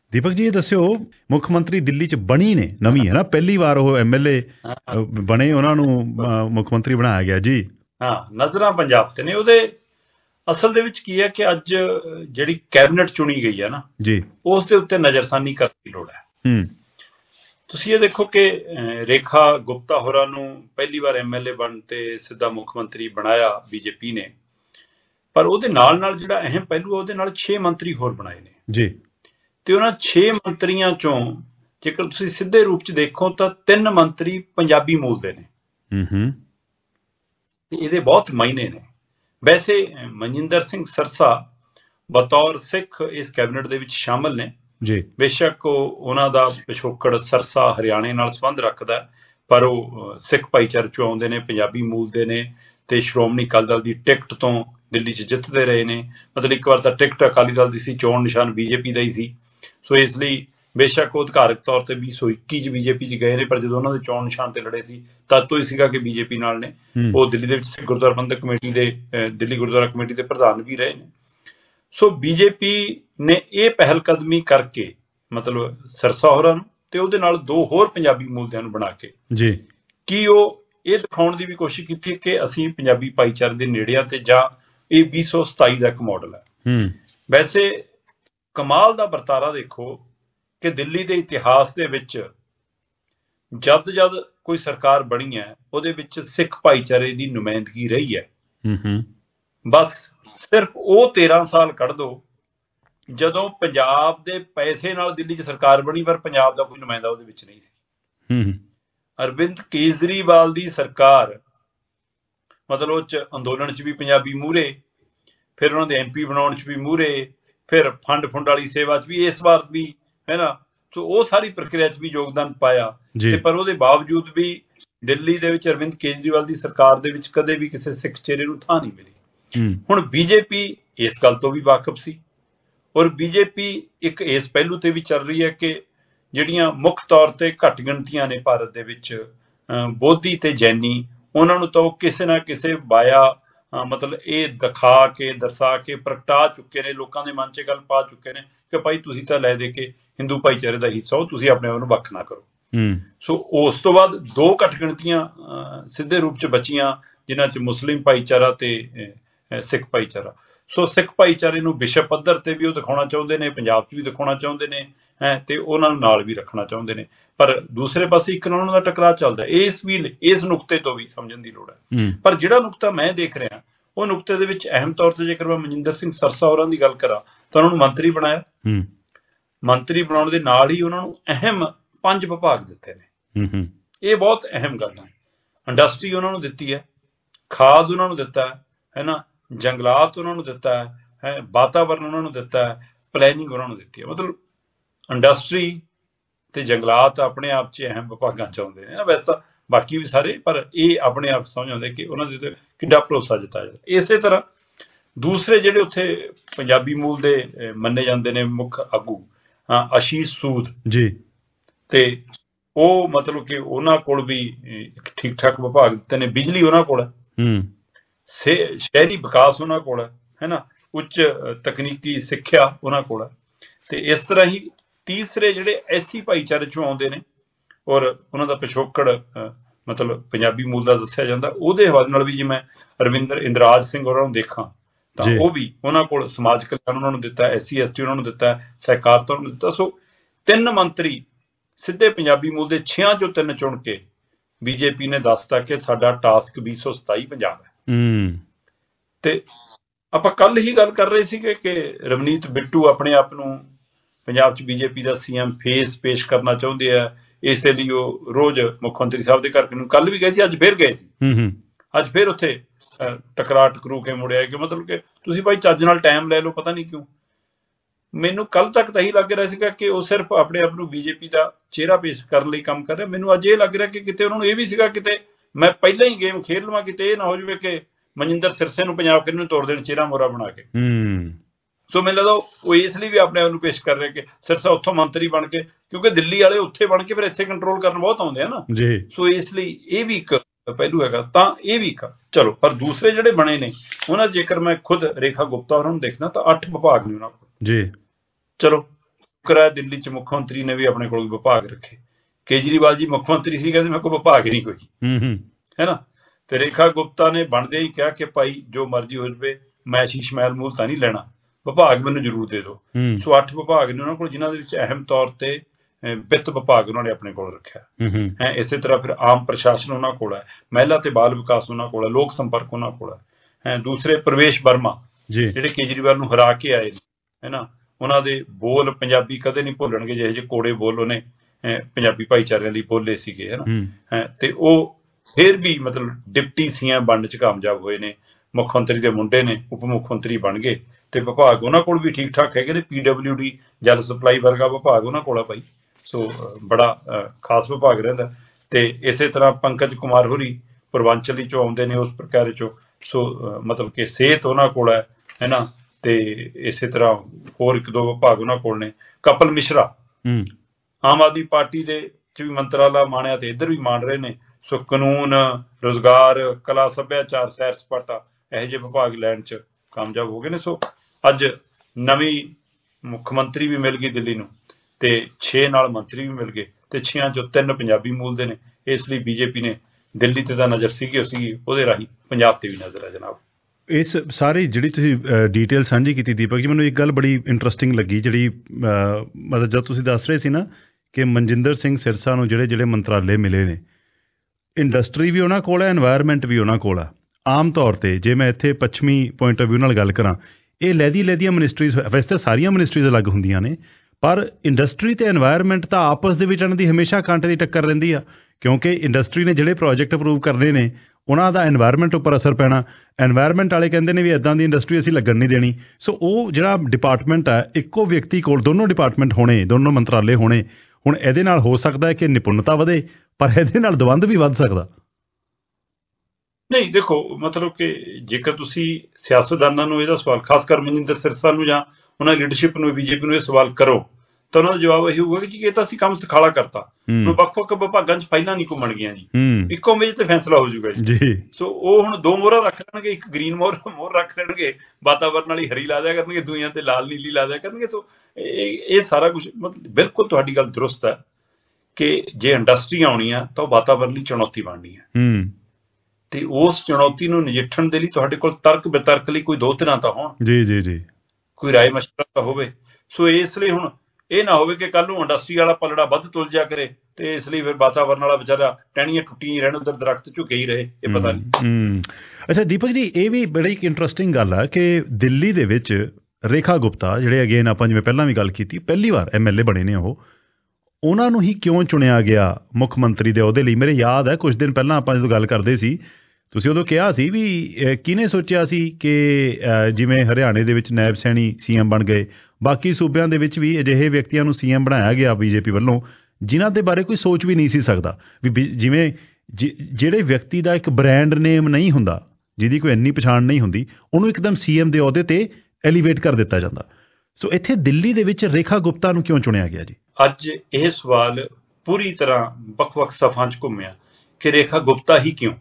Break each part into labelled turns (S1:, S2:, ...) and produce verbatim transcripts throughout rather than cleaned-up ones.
S1: ਦੀਪਕ ਜੀ ਇਹ ਦੱਸਿਓ, ਮੁੱਖ ਮੰਤਰੀ ਦਿੱਲੀ 'ਚ ਬਣੀ ਨੇ, ਨਵੀਂ ਹੈ ਨਾ, ਪਹਿਲੀ ਵਾਰ ਉਹ ਐਮ ਐਲ ਏ ਬਣੇ, ਉਹਨਾਂ ਨੂੰ ਅ, ਮੁੱਖ ਮੰਤਰੀ ਬਣਾਇਆ ਗਿਆ ਜੀ।
S2: ਹਾਂ, ਨਜ਼ਰਾਂ ਪੰਜਾਬ ਤੇ ਨੇ। ਉਹਦੇ ਅਸਲ ਦੇ ਵਿੱਚ ਕੀ ਹੈ ਕਿ ਅੱਜ ਜਿਹੜੀ ਕੈਬਨਿਟ ਚੁਣੀ ਗਈ ਹੈ ਨਾ
S1: ਜੀ,
S2: ਉਸ ਦੇ ਉੱਤੇ ਨਜ਼ਰਸਾਨੀ ਕਰਨ ਦੀ ਲੋੜ ਹੈ।
S1: ਹੂੰ
S2: ਤੁਸੀਂ ਇਹ ਦੇਖੋ ਕਿ ਰੇਖਾ ਗੁਪਤਾ ਹੋਰਾਂ ਨੂੰ ਪਹਿਲੀ ਵਾਰ ਐਮ ਐਲ ਏ ਬਣ ਤੇ ਸਿੱਧਾ ਮੁੱਖ ਮੰਤਰੀ ਬਣਾਇਆ ਬੀਜੇਪੀ ਨੇ, ਪਰ ਉਹਦੇ ਨਾਲ ਨਾਲ ਜਿਹੜਾ ਅਹਿਮ ਪਹਿਲੂ ਉਹਦੇ ਨਾਲ ਛੇ ਮੰਤਰੀ ਹੋਰ ਬਣਾਏ ਨੇ
S1: ਜੀ,
S2: ਤੇ ਉਹਨਾਂ ਛੇ ਮੰਤਰੀਆਂ ਚੋਂ ਜੇਕਰ ਤੁਸੀਂ ਸਿੱਧੇ ਰੂਪ ਚ ਦੇਖੋ ਤਾਂ ਤਿੰਨ ਮੰਤਰੀ ਪੰਜਾਬੀ ਮੂਲ ਦੇ ਨੇ।
S1: ਹੂੰ ਹੂੰ
S2: ਤੇ ਇਹਦੇ ਬਹੁਤ ਮਾਇਨੇ ਨੇ। ਵੈਸੇ ਮਨਜਿੰਦਰ ਸਿੰਘ ਸਰਸਾ ਬਤੌਰ ਸਿੱਖ ਇਸ ਕੈਬਨਿਟ ਦੇ ਵਿੱਚ ਸ਼ਾਮਲ ਨੇ
S1: ਜੀ,
S2: ਬੇਸ਼ੱਕ ਉਹ ਉਹਨਾਂ ਦਾ ਪਿਛੋਕੜ ਸਰਸਾ ਹਰਿਆਣੇ ਨਾਲ ਸੰਬੰਧ ਰੱਖਦਾ, ਪਰ ਉਹ ਸਿੱਖ ਭਾਈਚਾਰੇ ਚੋਂ ਆਉਂਦੇ ਨੇ, ਪੰਜਾਬੀ ਮੂਲ ਦੇ ਨੇ ਤੇ ਸ਼੍ਰੋਮਣੀ ਅਕਾਲੀ ਦਲ ਦੀ ਟਿਕਟ ਤੋਂ ਦਿੱਲੀ 'ਚ ਜਿੱਤਦੇ ਰਹੇ ਨੇ। ਮਤਲਬ ਇੱਕ ਵਾਰ ਤਾਂ ਟਿਕਟ ਅਕਾਲੀ ਦਲ ਦੀ ਸੀ, ਚੋਣ ਨਿਸ਼ਾਨ ਬੀਜੇਪੀ ਦਾ ਹੀ ਸੀ। ਸੋ ਇਸ ਲਈ ਬੇਸ਼ੱਕ ਉਹ ਅਧਿਕਾਰਕ ਤੌਰ ਤੇ ਵੀਹ ਸੌ ਇੱਕੀ 'ਚ ਬੀਜੇਪੀ 'ਚ ਗਏ ਨੇ, ਪਰ ਜਦੋਂ ਉਹਨਾਂ ਦੇ ਚੋਣ ਨਿਸ਼ਾਨ ਤੇ ਲੜੇ ਸੀ ਤਦ ਤੋਂ ਹੀ ਸੀਗਾ ਕਿ ਬੀਜੇਪੀ ਨਾਲ ਨੇ। ਉਹ ਦਿੱਲੀ ਦੇ ਵਿੱਚ ਸਿੱਖ ਗੁਰਦੁਆਰਾ ਪ੍ਰਬੰਧਕ ਕਮੇਟੀ ਦੇ ਦਿੱਲੀ ਗੁਰਦੁਆਰਾ ਕਮੇਟੀ ਦੇ ਪ੍ਰਧਾਨ ਵੀ ਰਹੇ ਨੇ। ਸੋ ਬੀਜੇਪੀ ਨੇ ਇਹ ਪਹਿਲ ਕਦਮੀ ਕਰਕੇ ਮਤਲਬ ਸਰਸਾ ਹੋਰਾਂ ਨੂੰ ਤੇ ਉਹਦੇ ਨਾਲ ਦੋ ਹੋਰ ਪੰਜਾਬੀ ਮੂਲਦਿਆਂ ਨੂੰ ਬਣਾ ਕੇ
S1: ਜੀ,
S2: ਕੀ ਉਹ ਇਹ ਦਿਖਾਉਣ ਦੀ ਵੀ ਕੋਸ਼ਿਸ਼ ਕੀਤੀ ਕਿ ਅਸੀਂ ਪੰਜਾਬੀ ਭਾਈਚਾਰੇ ਦੇ ਨੇੜੇ ਆ ਤੇ ਜਾਂ ਇਹ ਵੀਹ ਸੌ ਸਤਾਈ ਦਾ ਇੱਕ ਮਾਡਲ ਹੈ।
S1: ਹੂੰ
S2: ਵੈਸੇ ਕਮਾਲ ਦਾ ਵਰਤਾਰਾ ਦੇਖੋ ਕਿ ਦਿੱਲੀ ਦੇ ਇਤਿਹਾਸ ਦੇ ਵਿੱਚ ਜਦ ਜਦ ਕੋਈ ਸਰਕਾਰ ਬਣੀ ਹੈ ਉਹਦੇ ਵਿੱਚ ਸਿੱਖ ਭਾਈਚਾਰੇ ਦੀ ਨੁਮਾਇੰਦਗੀ ਰਹੀ ਹੈ।
S1: ਹੂੰ ਹੂੰ
S2: ਬਸ ਸਿਰਫ ਉਹ ਤੇਰਾਂ ਸਾਲ ਕੱਢ ਦੋ ਜਦੋਂ ਪੰਜਾਬ ਦੇ ਪੈਸੇ ਨਾਲ ਦਿੱਲੀ 'ਚ ਸਰਕਾਰ ਬਣੀ, ਪਰ ਪੰਜਾਬ ਦਾ ਕੋਈ ਨੁਮਾਇੰਦਾ ਉਹਦੇ ਵਿੱਚ ਨਹੀਂ ਸੀ।
S1: ਹੂੰ
S2: ਅਰਵਿੰਦ ਕੇਜਰੀਵਾਲ ਦੀ ਸਰਕਾਰ ਮਤਲਬ ਉਹ 'ਚ ਅੰਦੋਲਨ 'ਚ ਵੀ ਪੰਜਾਬੀ ਮੂਹਰੇ, ਫਿਰ ਉਹਨਾਂ ਦੇ ਐਮ ਪੀ ਬਣਾਉਣ 'ਚ ਵੀ ਮੂਹਰੇ, ਫਿਰ ਫੰਡ ਫੁੰਡ ਵਾਲੀ ਸੇਵਾ 'ਚ ਵੀ ਇਸ ਵਾਰ ਵੀ ਹੈ ਨਾ। ਸੋ ਉਹ ਸਾਰੀ ਪ੍ਰਕਿਰਿਆ 'ਚ ਵੀ ਯੋਗਦਾਨ ਪਾਇਆ ਤੇ ਪਰ ਉਹਦੇ ਬਾਵਜੂਦ ਵੀ ਦਿੱਲੀ ਦੇ ਵਿੱਚ ਅਰਵਿੰਦ ਕੇਜਰੀਵਾਲ ਦੀ ਸਰਕਾਰ ਦੇ ਵਿੱਚ ਕਦੇ ਵੀ ਕਿਸੇ ਸਿੱਖ ਚਿਹਰੇ ਨੂੰ ਥਾਂ ਨਹੀਂ ਮਿਲੀ। ਹੁਣ ਬੀਜੇਪੀ ਇਸ ਗੱਲ ਤੋਂ ਵੀ ਵਾਕਿਫ ਸੀ ਔਰ ਬੀਜੇਪੀ ਇੱਕ ਇਸ ਪਹਿਲੂ ਤੇ ਵੀ ਚੱਲ ਰਹੀ ਹੈ ਕਿ ਜਿਹੜੀਆਂ ਮੁੱਖ ਤੌਰ ਤੇ ਘੱਟ ਗਿਣਤੀਆਂ ਨੇ ਭਾਰਤ ਦੇ ਵਿੱਚ ਬੋਧੀ ਤੇ ਜੈਨੀ, ਉਹਨਾਂ ਨੂੰ ਤਾਂ ਉਹ ਕਿਸੇ ਨਾ ਕਿਸੇ ਬਾਇਆ ਮਤਲਬ ਇਹ ਦਿਖਾ ਕੇ ਦਰਸਾ ਕੇ ਪ੍ਰਗਟਾ ਚੁੱਕੇ ਨੇ, ਲੋਕਾਂ ਦੇ ਮਨ 'ਚ ਗੱਲ ਪਾ ਚੁੱਕੇ ਨੇ ਕਿ ਭਾਈ ਤੁਸੀਂ ਤਾਂ ਲੈ ਦੇ ਕੇ ਹਿੰਦੂ ਭਾਈਚਾਰੇ ਦਾ ਹਿੱਸਾ ਹੋ, ਤੁਸੀਂ ਆਪਣੇ ਆਪ ਨੂੰ ਵੱਖ ਨਾ ਕਰੋ। ਸੋ ਉਸ ਤੋਂ ਬਾਅਦ ਦੋ ਘੱਟ ਗਿਣਤੀਆਂ ਸਿੱਧੇ ਰੂਪ 'ਚ ਬਚੀਆਂ ਜਿਨ੍ਹਾਂ 'ਚ ਮੁਸਲਿਮ ਭਾਈਚਾਰਾ ਤੇ ਸਿੱਖ ਭਾਈਚਾਰਾ। ਸੋ ਸਿੱਖ ਭਾਈਚਾਰੇ ਨੂੰ ਵਿਸ਼ਵ ਪੱਧਰ ਤੇ ਵੀ ਉਹ ਦਿਖਾਉਣਾ ਚਾਹੁੰਦੇ ਨੇ, ਪੰਜਾਬ 'ਚ ਵੀ ਦਿਖਾਉਣਾ ਚਾਹੁੰਦੇ ਨੇ ਹੈ ਤੇ ਉਹਨਾਂ ਨੂੰ ਨਾਲ ਵੀ ਰੱਖਣਾ ਚਾਹੁੰਦੇ ਨੇ, ਪਰ ਦੂਸਰੇ ਪਾਸੇ ਇੱਕ ਨਾਲ ਉਹਨਾਂ ਦਾ ਟਕਰਾਅ ਚੱਲਦਾ। ਇਸ ਵੀ ਇਸ ਨੁਕਤੇ ਤੋਂ ਵੀ ਸਮਝਣ ਦੀ ਲੋੜ ਹੈ। ਪਰ ਜਿਹੜਾ ਨੁਕਤਾ ਮੈਂ ਦੇਖ ਰਿਹਾ ਉਹ ਨੁਕਤੇ ਦੇ ਵਿੱਚ ਅਹਿਮ ਤੌਰ ਤੇ ਜੇਕਰ ਮੈਂ ਮਨਜਿੰਦਰ ਸਿੰਘ ਸਰਸਾ ਹੋਰਾਂ ਦੀ ਗੱਲ ਕਰਾਂ ਤਾਂ ਉਹਨਾਂ ਨੂੰ ਮੰਤਰੀ ਬਣਾਇਆ। ਮੰਤਰੀ ਬਣਾਉਣ ਦੇ ਨਾਲ ਹੀ ਉਹਨਾਂ ਨੂੰ ਅਹਿਮ ਪੰਜ ਵਿਭਾਗ ਦਿੱਤੇ ਨੇ। ਇਹ ਬਹੁਤ ਅਹਿਮ ਗੱਲ ਹੈ। ਇੰਡਸਟਰੀ ਉਹਨਾਂ ਨੂੰ ਦਿੱਤੀ ਹੈ, ਖਾਦ ਉਹਨਾਂ ਨੂੰ ਦਿੱਤਾ ਹੈ ਨਾ, ਜੰਗਲਾਤ ਉਹਨਾਂ ਨੂੰ ਦਿੱਤਾ ਹੈ, ਵਾਤਾਵਰਨ ਉਹਨਾਂ ਨੂੰ ਦਿੱਤਾ ਹੈ, ਪਲੈਨਿੰਗ ਉਹਨਾਂ ਨੂੰ ਦਿੱਤੀ ਹੈ। ਮਤਲਬ ਇੰਡਸਟਰੀ ਤੇ ਜੰਗਲਾਤ ਆਪਣੇ ਆਪ 'ਚ ਅਹਿਮ ਵਿਭਾਗਾਂ 'ਚ ਆਉਂਦੇ ਨੇ। ਵੈਸੇ ਤਾਂ ਬਾਕੀ ਵੀ ਸਾਰੇ, ਪਰ ਇਹ ਆਪਣੇ ਆਪ ਸਮਝ ਆਉਂਦੇ ਕਿ ਉਹਨਾਂ ਦੇ ਉੱਤੇ ਕਿੱਡਾ ਭਰੋਸਾ ਜਤਾਇਆ ਜਾਂਦਾ। ਇਸੇ ਤਰ੍ਹਾਂ ਦੂਸਰੇ ਜਿਹੜੇ ਉੱਥੇ ਪੰਜਾਬੀ ਮੂਲ ਦੇ ਮੰਨੇ ਜਾਂਦੇ ਨੇ ਮੁੱਖ ਆਗੂ ਆਸ਼ੀਸ਼ ਸੂਦ
S1: ਜੀ, ਤੇ
S2: ਉਹ ਮਤਲਬ ਕਿ ਉਹਨਾਂ ਕੋਲ ਵੀ ਠੀਕ ਠਾਕ ਵਿਭਾਗ ਦਿੱਤੇ ਨੇ। ਬਿਜਲੀ ਉਹਨਾਂ ਕੋਲ ਹੈ, ਸ਼ਹਿਰੀ ਵਿਕਾਸ ਉਹਨਾਂ ਕੋਲ ਹੈ ਹੈ ਨਾ, ਉੱਚ ਤਕਨੀਕੀ ਸਿੱਖਿਆ ਉਹਨਾਂ ਕੋਲ ਹੈ। ਤੇ ਇਸ ਤਰ੍ਹਾਂ ਹੀ ਤੀਸਰੇ ਜਿਹੜੇ ਐਸੀ ਭਾਈਚਾਰੇ 'ਚੋਂ ਆਉਂਦੇ ਨੇ ਔਰ ਉਹਨਾਂ ਦਾ ਪਿਛੋਕੜ ਮਤਲਬ ਪੰਜਾਬੀ ਮੂਲ ਦਾ ਦੱਸਿਆ ਜਾਂਦਾ, ਉਹਦੇ ਹਵਾਲੇ ਨਾਲ ਵੀ ਜੇ ਮੈਂ ਰਵਿੰਦਰ ਇੰਦਰਾਜ ਸਿੰਘ ਹੋਰਾਂ ਨੂੰ ਦੇਖਾਂ ਤਾਂ ਉਹ ਵੀ ਉਹਨਾਂ ਕੋਲ ਸਮਾਜ ਕਲਿਆਣ ਉਹਨਾਂ ਨੂੰ ਦਿੱਤਾ, ਐਸ ਸੀ ਐਸ ਟੀ ਉਹਨਾਂ ਨੂੰ ਦਿੱਤਾ, ਸਹਿਕਾਰਤਾ ਉਹਨਾਂ ਨੂੰ ਦਿੱਤਾ। ਸੋ ਤਿੰਨ ਮੰਤਰੀ ਸਿੱਧੇ ਪੰਜਾਬੀ ਮੂਲ ਦੇ ਛੇਆਂ ਚੋਂ ਤਿੰਨ ਚੁਣ ਕੇ ਬੀਜੇਪੀ ਨੇ ਦੱਸਤਾ ਕਿ ਸਾਡਾ ਟਾਸਕ ਵੀਹ ਸੌ ਸਤਾਈ ਪੰਜਾਬ ਹੈ। ਤੇ ਆਪਾਂ ਕੱਲ ਹੀ ਗੱਲ ਕਰ ਰਹੇ ਸੀਗੇ ਕਿ ਰਵਨੀਤ ਬਿੱਟੂ ਆਪਣੇ ਆਪ ਨੂੰ ਪੰਜਾਬ 'ਚ ਬੀਜੇਪੀ ਦਾ ਸੀ ਐਮ ਫੇਸ ਪੇਸ਼ ਕਰਨਾ ਚਾਹੁੰਦੇ ਆ, ਇਸੇ ਲਈ ਉਹ ਰੋਜ਼ ਮੁੱਖ ਮੰਤਰੀ ਸਾਹਿਬ ਦੇ ਘਰ ਨੂੰ ਕੱਲ ਵੀ ਗਏ ਸੀ, ਅੱਜ ਫੇਰ ਗਏ ਸੀ। ਅੱਜ ਫੇਰ ਉੱਥੇ ਟਕਰਾ ਟਕਰੂ ਕੇ ਮੁੜਿਆ ਕਿ ਮਤਲਬ ਕਿ ਤੁਸੀਂ ਭਾਈ ਚੱਜ ਨਾਲ ਟਾਈਮ ਲੈ ਲਓ। ਪਤਾ ਨਹੀਂ ਕਿਉਂ ਮੈਨੂੰ ਕੱਲ ਤੱਕ ਤਾਂ ਇਹੀ ਲੱਗ ਰਿਹਾ ਸੀਗਾ ਕਿ ਉਹ ਸਿਰਫ ਆਪਣੇ ਆਪ ਨੂੰ ਬੀਜੇਪੀ ਦਾ ਚਿਹਰਾ ਪੇਸ਼ ਕਰਨ ਲਈ ਕੰਮ ਕਰ ਰਿਹਾ। ਮੈਨੂੰ ਅੱਜ ਇਹ ਲੱਗ ਰਿਹਾ ਕਿ ਕਿਤੇ ਉਹਨਾਂ ਨੂੰ ਇਹ ਵੀ ਸੀਗਾ ਕਿਤੇ ਮੈਂ ਪਹਿਲਾਂ ਹੀ ਗੇਮ ਖੇਡ ਲਵਾਂ, ਕਿਤੇ ਇਹ ਨਾ ਹੋ ਜਾਵੇ ਕਿ ਮਨਜਿੰਦਰ ਸਿਰਸੇ ਨੂੰ ਪੰਜਾਬ ਕਿੰਨੇ ਨੂੰ ਤੋੜ ਦੇਣ ਚਿਹਰਾ ਮੋਰਾ ਬਣਾ ਕੇ। ਸੋ ਮੈਨੂੰ ਲੱਗਦਾ ਉਹ ਇਸ ਲਈ ਵੀ ਆਪਣੇ ਆਪ ਨੂੰ ਪੇਸ਼ ਕਰ ਰਿਹਾ ਕਿ ਸਿਰਸਾ ਉੱਥੋਂ ਮੰਤਰੀ ਬਣ ਕੇ, ਕਿਉਂਕਿ ਦਿੱਲੀ ਵਾਲੇ ਉੱਥੇ ਬਣ ਕੇ ਫਿਰ ਇੱਥੇ ਕੰਟਰੋਲ ਕਰਨ ਬਹੁਤ ਆਉਂਦੇ ਆ ਨਾ। ਸੋ ਇਸ ਲਈ ਇਹ ਵੀ ਇੱਕ ਪਹਿਲੂ ਹੈਗਾ। ਤਾਂ ਇਹ ਵੀ ਇੱਕ ਚਲੋ, ਪਰ ਦੂਸਰੇ ਜਿਹੜੇ ਬਣੇ ਨੇ ਉਹਨਾਂ ਜੇਕਰ ਮੈਂ ਖੁਦ ਰੇਖਾ ਗੁਪਤਾ ਹੋਰਾਂ ਨੂੰ ਦੇਖਣਾ ਤਾਂ ਅੱਠ ਵਿਭਾਗ ਨੇ ਉਹਨਾਂ ਕੋਲ। ਜੀ ਚਲੋ ਸ਼ੁਕਰ ਹੈ ਦਿੱਲੀ 'ਚ ਮੁੱਖ ਮੰਤਰੀ ਨੇ ਵੀ ਆਪਣੇ ਕੋਲ ਵਿਭਾਗ ਰੱਖੇ। ਕੇਜਰੀਵਾਲ ਜੀ ਮੁੱਖ ਮੰਤਰੀ ਸੀ, ਕਹਿੰਦੇ ਮੇਰੇ ਕੋਲ ਵਿਭਾਗ ਨਹੀਂ ਕੋਈ, ਹੈ ਨਾ। ਤੇ ਰੇਖਾ ਗੁਪਤਾ ਨੇ ਬਣਦੇ ਹੀ ਕਿਹਾ ਕਿ ਭਾਈ ਜੋ ਮਰਜ਼ੀ ਹੋ ਜਾਵੇ, ਮੈਂ ਸ਼ੀਸ਼ ਮਹਿਲ ਮੂਲ ਤਾਂ ਨਹੀਂ ਲੈਣਾ, ਵਿਭਾਗ ਮੈਨੂੰ ਜ਼ਰੂਰ ਦੇ ਦਿਓ। ਸੋ ਅੱਠ ਵਿਭਾਗ ਨੇ ਉਹਨਾਂ ਕੋਲ, ਜਿਨ੍ਹਾਂ ਦੇ ਵਿੱਚ ਅਹਿਮ ਤੌਰ ਤੇ ਵਿੱਤ ਵਿਭਾਗ ਉਹਨਾਂ ਨੇ ਆਪਣੇ ਕੋਲ ਰੱਖਿਆ ਹੈ। ਇਸੇ ਤਰ੍ਹਾਂ ਫਿਰ ਆਮ ਪ੍ਰਸ਼ਾਸਨ ਉਹਨਾਂ ਕੋਲ ਹੈ, ਮਹਿਲਾ ਤੇ ਬਾਲ ਵਿਕਾਸ ਉਹਨਾਂ ਕੋਲ ਹੈ, ਲੋਕ ਸੰਪਰਕ ਉਹਨਾਂ ਕੋਲ ਹੈ। ਦੂਸਰੇ ਪ੍ਰਵੇਸ਼ ਵਰਮਾ ਜਿਹੜੇ ਕੇਜਰੀਵਾਲ ਨੂੰ ਹਰਾ ਕੇ ਆਏ ਨੇ, ਹੈ ਨਾ, ਉਹਨਾਂ ਦੇ ਬੋਲ ਪੰਜਾਬੀ ਕਦੇ ਨਹੀਂ ਭੁੱਲਣਗੇ, ਜਿਹੇ ਜਿਹੇ ਕੋੜੇ ਬੋਲ ਉਹਨੇ ਪੰਜਾਬੀ ਭਾਈਚਾਰਿਆਂ ਲਈ ਬੋਲੇ ਸੀਗੇ, ਹੈ ਨਾ। ਤੇ ਉਹ ਫਿਰ ਵੀ ਮਤਲਬ ਡਿਪਟੀ ਸੀਐਮ ਬਣਨ 'ਚ ਕਾਮਯਾਬ ਹੋਏ ਨੇ। ਮੁੱਖ ਮੰਤਰੀ ਦੇ ਮੁੰਡੇ ਨੇ ਉਪ ਮੁੱਖ ਮੰਤਰੀ ਬਣ ਗਏ, ਤੇ ਵਿਭਾਗ ਉਹਨਾਂ ਕੋਲ ਵੀ ਠੀਕ ਠਾਕ ਹੈਗੇ ਨੇ। ਪੀ ਡਬਲਿਊ ਡੀ ਜਲ ਸਪਲਾਈ ਵਰਗਾ ਵਿਭਾਗ ਉਹਨਾਂ ਕੋਲ ਆ ਭਾਈ। ਸੋ ਬੜਾ ਖਾਸ ਵਿਭਾਗ ਰਹਿੰਦਾ। ਤੇ ਇਸੇ ਤਰ੍ਹਾਂ ਪੰਕਜ ਕੁਮਾਰ ਹੋਰੀ ਪੂਰਵਾਂਚਲੀ 'ਚੋਂ ਆਉਂਦੇ ਨੇ, ਉਸ ਪ੍ਰਕਾਰ 'ਚੋਂ। ਸੋ ਮਤਲਬ ਕਿ ਸਿਹਤ ਉਹਨਾਂ ਕੋਲ ਹੈ, ਹੈ ਨਾ। ਤੇ ਇਸੇ ਤਰ੍ਹਾਂ ਹੋਰ ਇੱਕ ਦੋ ਵਿਭਾਗ ਉਹਨਾਂ ਕੋਲ ਨੇ। ਕਪਲ ਮਿਸ਼ਰਾ ਆਮ ਆਦਮੀ ਪਾਰਟੀ ਦੇ 'ਚ ਵੀ ਮੰਤਰਾਲਾ ਮਾਣਿਆ ਤੇ ਇੱਧਰ ਵੀ ਮਾਣ ਰਹੇ ਨੇ। ਸੋ ਕਾਨੂੰਨ, ਰੁਜ਼ਗਾਰ, ਕਲਾ, ਸੱਭਿਆਚਾਰ, ਸੈਰ ਸਪਾਟਾ, ਇਹੋ ਜਿਹੇ ਵਿਭਾਗ ਲੈਣ 'ਚ ਕਾਮਯਾਬ ਹੋ ਗਏ ਨੇ। ਸੋ ਅੱਜ ਨਵੀਂ ਮੁੱਖ ਮੰਤਰੀ ਵੀ ਮਿਲ ਗਈ ਦਿੱਲੀ ਨੂੰ, ਤੇ ਛੇ ਨਾਲ ਮੰਤਰੀ ਵੀ ਮਿਲ ਗਏ, ਤੇ ਛੇਆਂ 'ਚੋਂ ਤਿੰਨ ਪੰਜਾਬੀ ਮੂਲ ਦੇ ਨੇ। ਇਸ ਲਈ ਬੀਜੇਪੀ ਨੇ ਦਿੱਲੀ ਤੇ ਤਾਂ ਨਜ਼ਰ ਸੀਗੀ ਸੀਗੀ ਉਹਦੇ ਰਾਹੀਂ ਪੰਜਾਬ ਤੇ ਵੀ ਨਜ਼ਰ ਹੈ ਜਨਾਬ।
S1: ਇਸ ਸਾਰੀ ਜਿਹੜੀ ਤੁਸੀਂ ਡੀਟੇਲ ਸਾਂਝੀ ਕੀਤੀ ਦੀਪਕ ਜੀ, ਮੈਨੂੰ ਇੱਕ ਗੱਲ ਬੜੀ ਇੰਟਰਸਟਿੰਗ ਲੱਗੀ, ਜਿਹੜੀ ਮਤਲਬ ਜਦ ਤੁਸੀਂ ਦੱਸ ਰਹੇ ਸੀ ਨਾ ਕਿ ਮਨਜਿੰਦਰ ਸਿੰਘ ਸਿਰਸਾ ਨੂੰ ਜਿਹੜੇ ਜਿਹੜੇ ਮੰਤਰਾਲੇ ਮਿਲੇ ਨੇ, ਇੰਡਸਟਰੀ ਵੀ ਉਹਨਾਂ ਕੋਲ ਹੈ, ਐਨਵਾਇਰਮੈਂਟ ਵੀ ਉਹਨਾਂ ਕੋਲ ਆ। ਆਮ ਤੌਰ 'ਤੇ ਜੇ ਮੈਂ ਇੱਥੇ ਪੱਛਮੀ ਪੁਆਇੰਟ ਆਫ ਵਿਊ ਨਾਲ ਗੱਲ ਕਰਾਂ, ਇਹ ਲਹਿਦੀ ਲਹਿਦੀਆਂ ਮਿਨਿਸਟਰੀਜ਼, ਵੈਸੇ ਤਾਂ ਸਾਰੀਆਂ ਮਿਨਿਸਟਰੀਜ਼ ਅਲੱਗ ਹੁੰਦੀਆਂ ਨੇ, ਪਰ ਇੰਡਸਟਰੀ ਅਤੇ ਐਨਵਾਇਰਮੈਂਟ ਤਾਂ ਆਪਸ ਦੇ ਵਿੱਚ ਇਹਨਾਂ ਦੀ ਹਮੇਸ਼ਾ ਕਾਂਟੇ ਦੀ ਟੱਕਰ ਰਹਿੰਦੀ ਆ। ਕਿਉਂਕਿ ਇੰਡਸਟਰੀ ਨੇ ਜਿਹੜੇ ਪ੍ਰੋਜੈਕਟ ਅਪਰੂਵ ਕਰਨੇ ਨੇ, ਉਹਨਾਂ ਦਾ ਐਨਵਾਇਰਮੈਂਟ ਉੱਪਰ ਅਸਰ ਪੈਣਾ। ਐਨਵਾਇਰਮੈਂਟ ਵਾਲੇ ਕਹਿੰਦੇ ਨੇ ਵੀ ਇੱਦਾਂ ਦੀ ਇੰਡਸਟਰੀ ਅਸੀਂ ਲੱਗਣ ਨਹੀਂ ਦੇਣੀ। ਸੋ ਉਹ ਜਿਹੜਾ ਡਿਪਾਰਟਮੈਂਟ ਹੈ, ਇੱਕੋ ਵਿਅਕਤੀ ਕੋਲ ਦੋਨੋਂ ਡਿਪਾਰਟਮੈਂਟ ਹੋਣੇ, ਦੋਨੋਂ ਮੰਤਰਾਲੇ ਹੋਣੇ। ਹੁਣ ਇਹਦੇ ਨਾਲ ਹੋ ਸਕਦਾ ਹੈ ਕਿ ਨਿਪੁੰਨਤਾ ਵਧੇ, ਪਰ ਇਹਦੇ ਨਾਲ ਦਵੰਦ ਵੀ ਵੱਧ ਸਕਦਾ।
S2: ਨਹੀਂ, ਦੇਖੋ ਮਤਲਬ ਕਿ ਜੇਕਰ ਤੁਸੀਂ ਸਿਆਸਤਦਾਨਾਂ ਨੂੰ ਇਹਦਾ ਸਵਾਲ, ਖਾਸ ਕਰ ਮਨਜਿੰਦਰ ਸਿਰਸਾ ਨੂੰ ਜਾਂ ਉਹਨਾਂ ਦੀ ਲੀਡਰਸ਼ਿਪ ਨੂੰ, ਬੀਜੇਪੀ ਨੂੰ ਇਹ ਸਵਾਲ ਕਰੋ, ਤਾਂ ਉਹਨਾਂ ਦਾ ਜਵਾਬ ਇਹ ਹੋਊਗਾ ਕਿ ਜੀ ਇਹ ਤਾਂ ਅਸੀਂ ਕੰਮ ਸੁਖਾਲਾ ਕਰਤਾ, ਵੱਖ ਵੱਖ ਵਿਭਾਗਾਂ 'ਚ ਫਾਈਲਾਂ ਨਹੀਂ ਘੁੰਮਣ ਗਈਆਂ ਜੀ, ਇੱਕੋ ਮੇਜ਼ ਤੇ ਫੈਸਲਾ ਹੋ ਜਾਊਗਾ ਜੀ। ਸੋ ਉਹ ਹੁਣ ਦੋ ਮੋਹਰਾਂ ਰੱਖ ਲੈਣਗੇ, ਇੱਕ ਗ੍ਰੀਨ ਮੋਹਰ ਮੋਹਰ ਰੱਖ ਲੈਣਗੇ, ਵਾਤਾਵਰਨ ਵਾਲੀ ਹਰੀ ਲਾ ਦਿਆ ਕਰਨਗੇ, ਦੂਈਆਂ ਤੇ ਲਾਲ ਨੀਲੀ ਲਾ ਦਿਆ ਕਰਨਗੇ। ਸੋ ਇਹ ਇਹ ਸਾਰਾ ਕੁਛ ਮਤਲਬ ਬਿਲਕੁਲ ਤੁਹਾਡੀ ਗੱਲ ਦਰੁਸਤ ਹੈ ਕਿ ਜੇ ਇੰਡਸਟਰੀ ਆਉਣੀ ਆ ਤਾਂ ਉਹ ਵਾਤਾਵਰਨ ਲਈ ਚੁਣੌਤੀ ਬਣਨੀ ਹੈ, ਤੇ ਉਸ ਚੁਣੌਤੀ ਨੂੰ ਨਜਿੱਠਣ ਦੇ ਲਈ ਤੁਹਾਡੇ ਕੋਲ ਤਰਕ ਬਿਤਰਕ ਲਈ ਕੋਈ ਦੋ ਧਿਰਾਂ ਤਾਂ ਹੋਣ, ਜੀ ਜੀ ਜੀ ਕੋਈ ਰਾਏ ਮਸ਼ਵਰਾ ਤਾਂ ਹੋਵੇ। ਸੋ ਇਸ ਲਈ ਹੁਣ ਇਹ ਨਾ ਹੋਵੇ ਕਿ ਕੱਲ ਨੂੰ ਇੰਡਸਟਰੀ ਵਾਲਾ ਪਲੜਾ ਵੱਧ ਤੁਲ ਜਾ ਕਰੇ, ਤੇ ਇਸ ਲਈ ਫਿਰ ਵਾਤਾਵਰਨ ਵਾਲਾ ਵਿਚਾਰਾ ਟਹਿਣੀਆਂ ਟੁੱਟੀਆਂ ਹੀ ਰਹਿਣ, ਉੱਧਰ ਦਰਖਤ ਝੁਕੇ ਹੀ ਰਹੇ, ਇਹ ਪਤਾ ਨਹੀਂ।
S1: ਅੱਛਾ ਦੀਪਕ ਜੀ, ਇਹ ਵੀ ਬੜੀ ਇੱਕ ਇੰਟਰਸਟਿੰਗ ਗੱਲ ਆ ਕਿ ਦਿੱਲੀ ਦੇ ਵਿੱਚ ਰੇਖਾ ਗੁਪਤਾ ਜਿਹੜੇ ਅਗੇਨ ਆਪਾਂ ਜਿਵੇਂ ਪਹਿਲਾਂ ਵੀ ਗੱਲ ਕੀਤੀ, ਪਹਿਲੀ ਵਾਰ ਐਮ ਐਲ ਏ ਬਣੇ ਨੇ, ਉਹ ਉਹਨਾਂ ਨੂੰ ਹੀ ਕਿਉਂ ਚੁਣਿਆ ਗਿਆ ਮੁੱਖ ਮੰਤਰੀ ਦੇ ਅਹੁਦੇ ਲਈ? ਮੇਰੇ ਯਾਦ ਹੈ ਕੁਝ ਦਿਨ ਪਹਿਲਾਂ ਆਪਾਂ ਜਦੋਂ ਗੱਲ ਕਰਦੇ ਸੀ, ਤੁਸੀਂ ਉਦੋਂ ਕਿਹਾ ਸੀ ਵੀ ਕਿਹਨੇ ਸੋਚਿਆ ਸੀ ਕਿ ਜਿਵੇਂ ਹਰਿਆਣੇ ਦੇ ਵਿੱਚ ਨਾਇਬ ਸੈਣੀ ਸੀ ਐਮ ਬਣ ਗਏ, ਬਾਕੀ ਸੂਬਿਆਂ ਦੇ ਵਿੱਚ ਵੀ ਅਜਿਹੇ ਵਿਅਕਤੀਆਂ ਨੂੰ ਸੀ ਐਮ ਬਣਾਇਆ ਗਿਆ ਬੀਜੇਪੀ ਵੱਲੋਂ, ਜਿਨ੍ਹਾਂ ਦੇ ਬਾਰੇ ਕੋਈ ਸੋਚ ਵੀ ਨਹੀਂ ਸੀ ਸਕਦਾ ਵੀ ਜਿਵੇਂ ਜ ਜਿਹੜੇ ਵਿਅਕਤੀ ਦਾ ਇੱਕ ਬ੍ਰੈਂਡ ਨੇਮ ਨਹੀਂ ਹੁੰਦਾ, ਜਿਹਦੀ ਕੋਈ ਇੰਨੀ ਪਛਾਣ ਨਹੀਂ ਹੁੰਦੀ, ਉਹਨੂੰ ਇੱਕਦਮ ਸੀ ਐਮ ਦੇ ਅਹੁਦੇ 'ਤੇ ਐਲੀਵੇਟ ਕਰ ਦਿੱਤਾ ਜਾਂਦਾ। ਸੋ ਇੱਥੇ ਦਿੱਲੀ ਦੇ ਵਿੱਚ ਰੇਖਾ ਗੁਪਤਾ ਨੂੰ ਕਿਉਂ ਚੁਣਿਆ ਗਿਆ ਜੀ?
S2: ਅੱਜ ਇਹ ਸਵਾਲ ਪੂਰੀ ਤਰ੍ਹਾਂ ਵੱਖ-ਵੱਖ ਸਫਾਂ 'ਚ ਘੁੰਮਿਆ ਕਿ ਰੇਖਾ ਗੁਪਤਾ ਹੀ ਕਿਉਂ?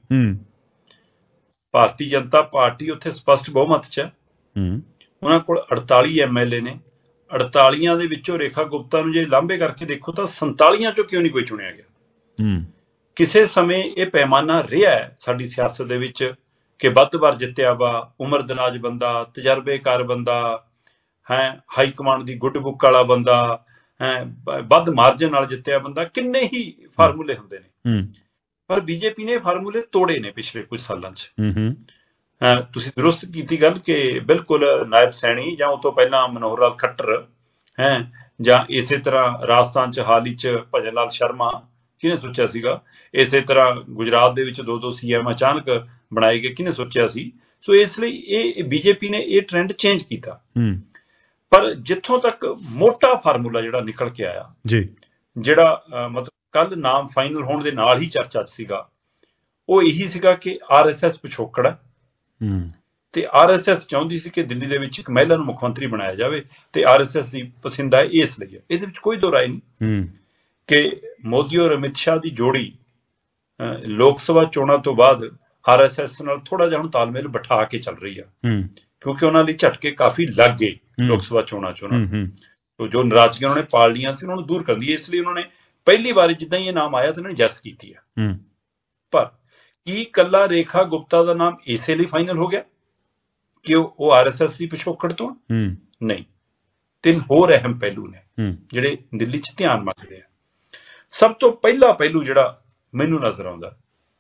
S2: ਭਾਰਤੀ ਜਨਤਾ ਪਾਰਟੀ ਉੱਥੇ ਸਪਸ਼ਟ ਬਹੁਮਤ 'ਚ ਹੈ, ਉਹਨਾਂ ਕੋਲ ਅੜਤਾਲੀ ਐਮ ਐਲ ਏ ਨੇ, ਅੜਤਾਲੀਆਂ ਦੇ ਵਿੱਚੋਂ ਰੇਖਾ ਗੁਪਤਾ ਨੂੰ ਜੇ ਲਾਂਭੇ ਕਰਕੇ ਦੇਖੋ ਤਾਂ ਸੰਤਾਲੀਆਂ 'ਚੋਂ ਕਿਉਂ ਨਹੀਂ ਕੋਈ ਚੁਣਿਆ ਗਿਆ? ਕਿਸੇ ਸਮੇਂ ਇਹ ਪੈਮਾਨਾ ਰਿਹਾ ਹੈ ਸਾਡੀ ਸਿਆਸਤ ਦੇ ਵਿੱਚ ਕਿ ਵੱਧ ਵਾਰ ਜਿੱਤਿਆ ਵਾ, ਉਮਰ ਦਰਾਜ ਬੰਦਾ, ਤਜਰਬੇਕਾਰ ਬੰਦਾ ਹੈ, ਹਾਈ ਕਮਾਂਡ ਦੀ ਗੁੱਡ ਬੁੱਕ ਵਾਲਾ ਬੰਦਾ ਹੈ, ਵੱਧ ਮਾਰਜਨ ਨਾਲ ਜਿੱਤਿਆ ਬੰਦਾ, ਕਿੰਨੇ ਹੀ ਫਾਰਮੂਲੇ ਹੁੰਦੇ ਨੇ। ਪਰ ਬੀਜੇਪੀ ਨੇ ਫਾਰਮੂਲੇ ਤੋੜੇ ਨੇ ਪਿਛਲੇ ਕੁਝ ਸਾਲਾਂ 'ਚ। ਤੁਸੀਂ ਦਰੁਸਤ ਕੀਤੀ ਗੱਲ ਕਿ ਬਿਲਕੁਲ ਨਾਇਬ ਸੈਣੀ ਜਾਂ ਉਹ ਤੋਂ ਪਹਿਲਾਂ ਮਨੋਹਰ ਲਾਲ ਖੱਟਰ ਹੈ, ਜਾਂ ਇਸੇ ਤਰ੍ਹਾਂ ਰਾਜਸਥਾਨ 'ਚ ਹਾਲ ਹੀ 'ਚ ਭਜਨ ਲਾਲ ਸ਼ਰਮਾ, ਕਿਹਨੇ ਸੋਚਿਆ ਸੀਗਾ? ਇਸੇ ਤਰ੍ਹਾਂ ਗੁਜਰਾਤ ਦੇ ਵਿੱਚ ਦੋ ਦੋ ਸੀ ਐਮ ਅਚਾਨਕ ਬਣਾਏ ਗਏ, ਕਿਹਨੇ ਸੋਚਿਆ ਸੀ? ਸੋ ਇਸ ਲਈ ਇਹ ਬੀਜੇਪੀ ਨੇ ਇਹ ਟ੍ਰੈਂਡ ਚੇਂਜ ਕੀਤਾ। ਪਰ ਜਿੱਥੋਂ ਤੱਕ ਮੋਟਾ ਫਾਰਮੂਲਾ ਜਿਹੜਾ ਨਿਕਲ ਕੇ ਆਇਆ ਜੀ, ਜਿਹੜਾ ਮਤਲਬ ਕੱਲ ਨਾਮ ਫਾਈਨਲ ਹੋਣ ਦੇ ਨਾਲ ਹੀ ਚਰਚਾ 'ਚ ਸੀਗਾ, ਉਹ ਇਹੀ ਸੀਗਾ ਕਿ ਆਰ ਐਸ ਐਸ ਪਿਛੋਕੜ ਹੈ, ਤੇ ਆਰ ਐਸ ਐਸ ਚਾਹੁੰਦੀ ਸੀ ਕਿ ਦਿੱਲੀ ਦੇ ਵਿੱਚ ਇੱਕ ਮਹਿਲਾ ਨੂੰ ਮੁੱਖ ਮੰਤਰੀ ਬਣਾਇਆ ਜਾਵੇ, ਤੇ ਆਰ ਐਸ ਐਸ ਦੀ ਪਸੰਦ ਹੈ ਇਸ ਲਈ ਹੈ। ਇਹਦੇ ਵਿੱਚ ਕੋਈ ਦੋ ਰਾਏ ਨਹੀਂ ਕਿ ਮੋਦੀ ਔਰ ਅਮਿਤ ਸ਼ਾਹ ਦੀ ਜੋੜੀ ਲੋਕ ਸਭਾ ਚੋਣਾਂ ਤੋਂ ਬਾਅਦ ਆਰ ਐਸ ਐਸ ਨਾਲ ਥੋੜਾ ਜਿਹਾ ਹੁਣ ਤਾਲਮੇਲ ਬਿਠਾ ਕੇ ਚੱਲ ਰਹੀ ਆ, ਕਿਉਂਕਿ ਉਹਨਾਂ ਲਈ ਝਟਕੇ ਕਾਫੀ ਲੱਗ ਗਏ ਲੋਕ ਸਭਾ ਚੋਣਾਂ ਚ ਉਹਨਾਂ ਨੂੰ। तो जो नाराजगियां उन्होंने पाल लिया सी उन्होंने दूर कर दी, इसलिए उन्होंने पहली बार जिद्दां ही ये नाम आया तो उन्होंने जैस की है। पर की कला रेखा गुप्ता का नाम इसे लिए फाइनल हो गया कि वो आर एस एस की पिछोकड़ तो नहीं, तीन होर अहम पहलू ने जिहड़े दिल्ली च ध्यान मंगते हैं। सब तो पहला पहलू जिहड़ा मैनू नजर आउंदा,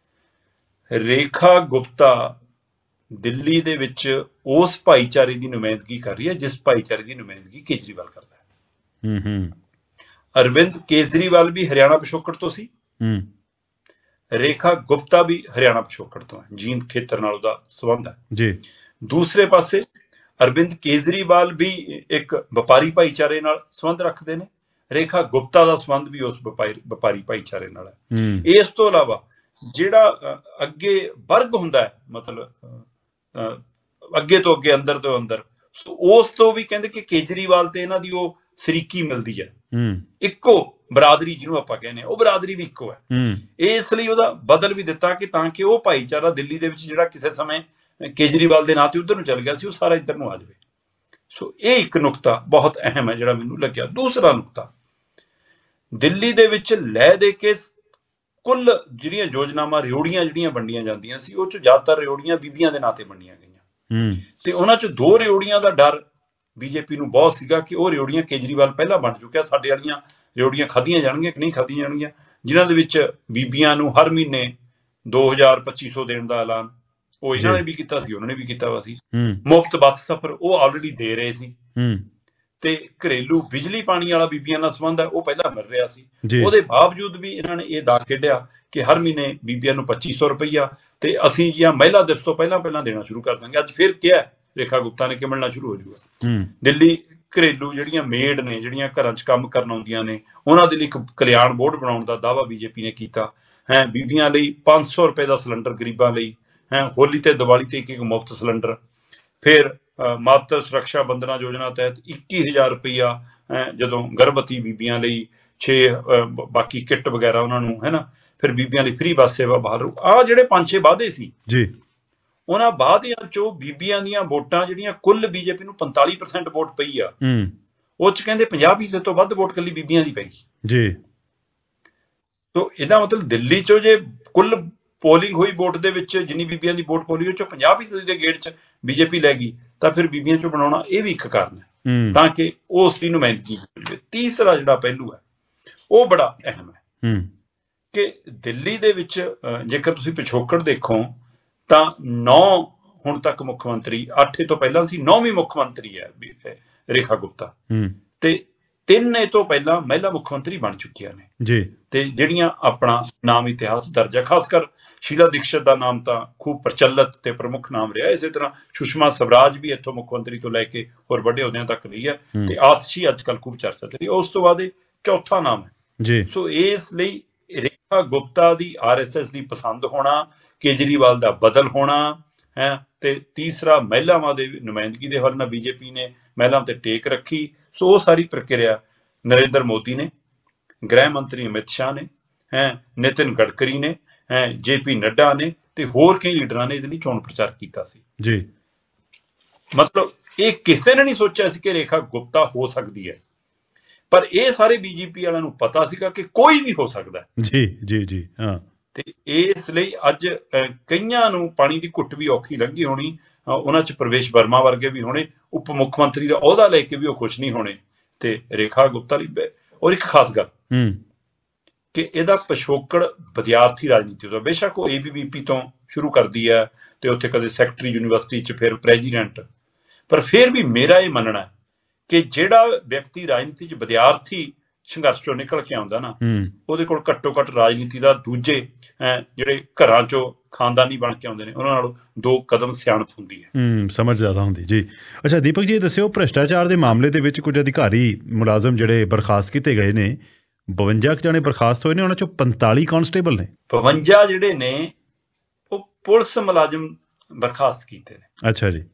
S2: रेखा गुप्ता दिल्ली दे विच उस भाईचारे की नुमाइंदगी कर रही है जिस भाईचारे की नुमाइंदगी केजरीवाल करता है। अरविंद केजरीवाल भी हरियाणा पिछोकड़ तो सी, रेखा गुप्ता भी हरियाणा पिछोकड़ तो है, जींद खेतर नाल उहदा संबंध है जी। दूसरे पासे अरविंद केजरीवाल भी एक व्यापारी भाईचारे नाल संबंध रखते हैं, रेखा गुप्ता का संबंध भी उस व्यापारी भाईचारे नाल है। इस तो इलावा जिहड़ा अगे वर्ग हुंदा है, मतलब अगे तो अगे अंदर तो अंदर, उस तो भी कहते कि केजरीवाल ते इन्हां दी ओह सरीकी मिलदी है, इक्को बरादरी जिन्होंने आपां कहने वो बरादरी भी इक्को है। इसलिए उहदा बदल भी दिता कि ताकि वह भाईचारा दिल्ली दे विच जिहड़ा किसी समय केजरीवाल के नां ते उधर नूं चल गया सी, सारा इधर नूं आ जाए। सो ये एक नुकता बहुत अहम है जिहड़ा मैनूं लग्गिया। दूसरा नुकता, दिल्ली दे विच लैह दे के कुल जिहड़ियां योजनावां रिओड़ियां जिहड़ियां वंडियां जांदियां सी, उह च ज़्यादातर रिओड़ियां बीबियां दे नां ते वंडियां गईयां ते उहनां च दो रिओड़ियां दा डर बीजेपी नूं बहुत सीगा कि वह रिओड़ियां केजरीवाल पहला बन चुकिया, साडे वालियां रिओड़ियां खाधियां जाणगियां कि नहीं खाधियां जाणगियां, जिन्हां दे विच बीबियां नूं हर महीने दो हज़ार पच्ची सौ देण दा ऐलान वो इन्हां ने भी कीता सी, उन्होंने भी कीता वा सी। मुफ्त बस सफर वो ऑलरेडी दे रहे सी ते घरेलू बिजली पानी वाला बीबियां नाल संबंध है वो पहला मिल रहा सी, ਉਹਦੇ बावजूद भी इन्होंने ये दाग खेडिया कि हर महीने बीबियां नूं पच्ची सौ रुपया ते असीं जिहां महिला दिवस तो पहला पहला देना शुरू कर देंगे। अज फिर क्या रेखा गुप्ता ने कि मिलना शुरू हो जाऊगा। दिल्ली घरेलू जिहड़ियां मेड ने जिहड़ियां घरां च काम करन आउंदियां ने उन्हां दे लई इक कल्याण बोर्ड बनाउण दा दावा बीजेपी ने कीता है। बीबियां लई पांच सौ रुपए दा सिलेंडर गरीबां लई है, होली ते दिवाली ते एक एक मुफ्त सिलेंडर। फिर मातृ सुरक्षा बंदना योजना तहत इक्की हज़ार रुपया जदों गर्भवती बीबियां लई छे बाकी किट वगैरह उन्होंने है ना, फिर बीबियां लई फ्री बस सेवा बाहर। आ जिहड़े पांच छे वादे सी जी, उन्हां वादियां चों बीबियां दीयां वोटां जिहड़ियां कुल बीजेपी नूं पैंताली परसेंट वोट पई आ, ਉਹ ਚ ਕਹਿੰਦੇ ਪੰਜਾਹ ਫੀਸਦ ਤੋਂ ਵੱਧ ਵੋਟ ਕੱਲੀ ਬੀਬੀਆਂ ਦੀ ਪੈਗੀ ਜੀ। ਤੋ ਇਹਦਾ ਮਤਲਬ ਦਿੱਲੀ ਚੋਂ ਜੇ ਕੁੱਲ ਪੋਲਿੰਗ ਹੋਈ ਵੋਟ ਦੇ ਵਿੱਚ ਜਿੰਨੀ ਬੀਬੀਆਂ ਦੀ ਵੋਟ ਪੋਲੀ ਉਹ ਚੋਂ ਪੰਜਾਹ ਫੀਸਦ ਦੇ ਗੇੜ ਚ ਬੀਜੇਪੀ ਲੈ ਗਈ, ਤਾਂ ਫਿਰ ਬੀਬੀਆਂ ਚੋਂ ਬਣਾਉਣਾ ਇਹ ਵੀ ਇੱਕ ਕਾਰਨ ਹੈ ਤਾਂ ਕਿ ਉਹ ਉਸ ਦੀ ਨੁਮਾਇੰਦਗੀ ਹੋ ਜਾਵੇ। ਤੀਸਰਾ ਜਿਹੜਾ ਪਹਿਲੂ ਹੈ ਉਹ ਬੜਾ ਅਹਿਮ ਹੈ ਕਿ ਦਿੱਲੀ ਦੇ ਵਿੱਚ ਜੇਕਰ ਤੁਸੀਂ ਪਿਛੋਕੜ ਦੇਖੋ ਤਾਂ ਨੌ ਹੁਣ ਤੱਕ ਮੁੱਖ ਮੰਤਰੀ, ਅੱਠ ਤੋਂ ਪਹਿਲਾਂ ਸੀ, ਨੌਵੀਂ ਮੁੱਖ ਮੰਤਰੀ ਹੈ ਰੇਖਾ ਗੁਪਤਾ ਤੇ ਤਿੰਨ ਇਹ ਤੋਂ ਪਹਿਲਾਂ ਮਹਿਲਾ ਮੁੱਖ ਮੰਤਰੀ ਬਣ ਚੁੱਕੀਆਂ ਨੇ ਜੀ, ਤੇ ਜਿਹੜੀਆਂ ਆਪਣਾ ਨਾਮ ਇਤਿਹਾਸ ਦਰਜ ਹੈ। ਖਾਸ ਕਰ ਸ਼ੀਲਾ ਦੀਕਸ਼ਤ ਦਾ ਨਾਮ ਤਾਂ ਖੂਬ ਪ੍ਰਚਲਿਤ ਤੇ ਪ੍ਰਮੁੱਖ ਨਾਮ ਰਿਹਾ। ਇਸੇ ਤਰ੍ਹਾਂ ਸੁਸ਼ਮਾ ਸਵਰਾਜ ਵੀ ਇੱਥੋਂ ਮੁੱਖ ਮੰਤਰੀ ਤੋਂ ਲੈ ਕੇ ਹੋਰ ਵੱਡੇ ਅਹੁਦਿਆਂ ਤੱਕ ਰਹੀ ਹੈ ਤੇ ਆਤਸ਼ੀ ਅੱਜ ਕੱਲ੍ਹ ਖੂਬ ਚਰਚਾ ਤੇ। ਉਸ ਤੋਂ ਬਾਅਦ ਇਹ ਚੌਥਾ ਨਾਮ ਹੈ ਜੀ। ਸੋ ਇਸ ਲਈ ਰੇਖਾ ਗੁਪਤਾ ਦੀ ਆਰ ਐਸ ਐਸ ਦੀ ਪਸੰਦ ਹੋਣਾ, ਕੇਜਰੀਵਾਲ ਦਾ ਬਦਲ ਹੋਣਾ ਹੈ, ਤੇ ਤੀਸਰਾ ਮਹਿਲਾਵਾਂ ਦੇ ਨੁਮਾਇੰਦਗੀ ਦੇ ਹੱਲ ਨਾਲ ਬੀਜੇਪੀ ਨੇ ਮਹਿਲਾਵਾਂ ਤੇ ਟੇਕ ਰੱਖੀ। ਸੋ ਉਹ ਸਾਰੀ ਪ੍ਰਕਿਰਿਆ ਨਰਿੰਦਰ ਮੋਦੀ ਨੇ, ਗ੍ਰਹਿ ਮੰਤਰੀ ਅਮਿਤ ਸ਼ਾਹ ਨੇ, ਹੈ ਨਿਤਿਨ ਗਡਕਰੀ ਨੇ, ਹੈ ਜੇ ਪੀ ਨੱਡਾ ਨੇ ਤੇ ਹੋਰ ਕਈ ਲੀਡਰਾਂ ਨੇ ਇਹਦੇ ਲਈ ਚੋਣ ਪ੍ਰਚਾਰ ਕੀਤਾ ਸੀ ਜੀ। ਮਤਲਬ ਇਹ ਕਿਸੇ ਨੇ ਨਹੀਂ ਸੋਚਿਆ ਸੀ ਕਿ ਰੇਖਾ ਗੁਪਤਾ ਹੋ ਸਕਦੀ ਹੈ, ਪਰ ਇਹ ਸਾਰੇ ਬੀਜੇਪੀ ਵਾਲਿਆਂ ਨੂੰ ਪਤਾ ਸੀਗਾ ਕਿ ਕੋਈ ਵੀ ਹੋ ਸਕਦਾ ਜੀ ਜੀ ਜੀ ਹਾਂ। ਤੇ ਇਸ ਲਈ ਅੱਜ ਕਈਆਂ ਨੂੰ ਪਾਣੀ ਦੀ ਘੁੱਟ ਵੀ ਔਖੀ ਲੰਘੀ ਹੋਣੀ, ਉਹਨਾਂ 'ਚ ਪ੍ਰਵੇਸ਼ ਵਰਮਾ ਵਰਗੇ ਵੀ ਹੋਣੇ, ਉਪ ਮੁੱਖ ਮੰਤਰੀ ਦਾ ਅਹੁਦਾ ਲੈ ਕੇ ਵੀ ਉਹ ਖੁਸ਼ ਨਹੀਂ ਹੋਣੇ। ਤੇ ਰੇਖਾ ਗੁਪਤਾ ਲਈ ਔਰ ਇੱਕ ਖਾਸ ਗੱਲ ਕਿ ਇਹਦਾ ਪਿਛੋਕੜ ਵਿਦਿਆਰਥੀ ਰਾਜਨੀਤੀ ਤੋਂ, ਬੇਸ਼ੱਕ ਉਹ ਏ ਬੀ ਵੀ ਪੀ ਤੋਂ ਸ਼ੁਰੂ ਕਰਦੀ ਹੈ ਤੇ ਉੱਥੇ ਕਦੇ ਸੈਕਟਰੀ ਯੂਨੀਵਰਸਿਟੀ 'ਚ ਫਿਰ ਪ੍ਰੈਜ਼ੀਡੈਂਟ, ਪਰ ਫਿਰ ਵੀ ਮੇਰਾ ਇਹ ਮੰਨਣਾ ਕਿ ਜਿਹੜਾ ਵਿਅਕਤੀ ਰਾਜਨੀਤੀ 'ਚ ਵਿਦਿਆਰਥੀ ਸੰਘਰਸ਼ ਚੋਂ ਨਿਕਲ ਕੇ ਆਉਂਦਾ ਨਾ, ਉਹਦੇ ਕੋਲ ਘੱਟੋ ਘੱਟ ਰਾਜਨੀਤੀ ਦਾ ਦੂਜੇ ਜਿਹੜੇ ਘਰਾਂ ਚੋਂ ਖਾਨਦਾਨੀ ਬਣ ਕੇ ਆਉਂਦੇ ਨੇ ਉਹਨਾਂ ਨਾਲੋਂ ਦੋ ਕਦਮ ਸਿਆਣਪ ਹੁੰਦੀ ਹੈ, ਸਮਝ ਜ਼ਿਆਦਾ ਹੁੰਦੀ ਜੀ। ਅੱਛਾ ਦੀਪਕ ਜੀ, ਇਹ ਦੱਸਿਓ ਭ੍ਰਿਸ਼ਟਾਚਾਰ ਦੇ ਮਾਮਲੇ ਦੇ ਵਿੱਚ ਕੁਝ ਅਧਿਕਾਰੀ ਮੁਲਾਜ਼ਮ ਜਿਹੜੇ ਬਰਖਾਸਤ ਕੀਤੇ ਗਏ ਨੇ, ਬਵੰਜਾ ਕੁ ਜਾਣੇ ਬਰਖਾਸਤ ਹੋਏ ਨੇ, ਉਹਨਾਂ ਚੋਂ ਪੰਤਾਲੀ ਕਾਂਸਟੇਬਲ ਨੇ। ਬਵੰਜਾ ਜਿਹੜੇ ਨੇ ਉਹ ਪੁਲਿਸ ਮੁਲਾਜ਼ਮ ਬਰਖਾਸਤ ਕੀਤੇ ਨੇ। ਅੱਛਾ ਜੀ।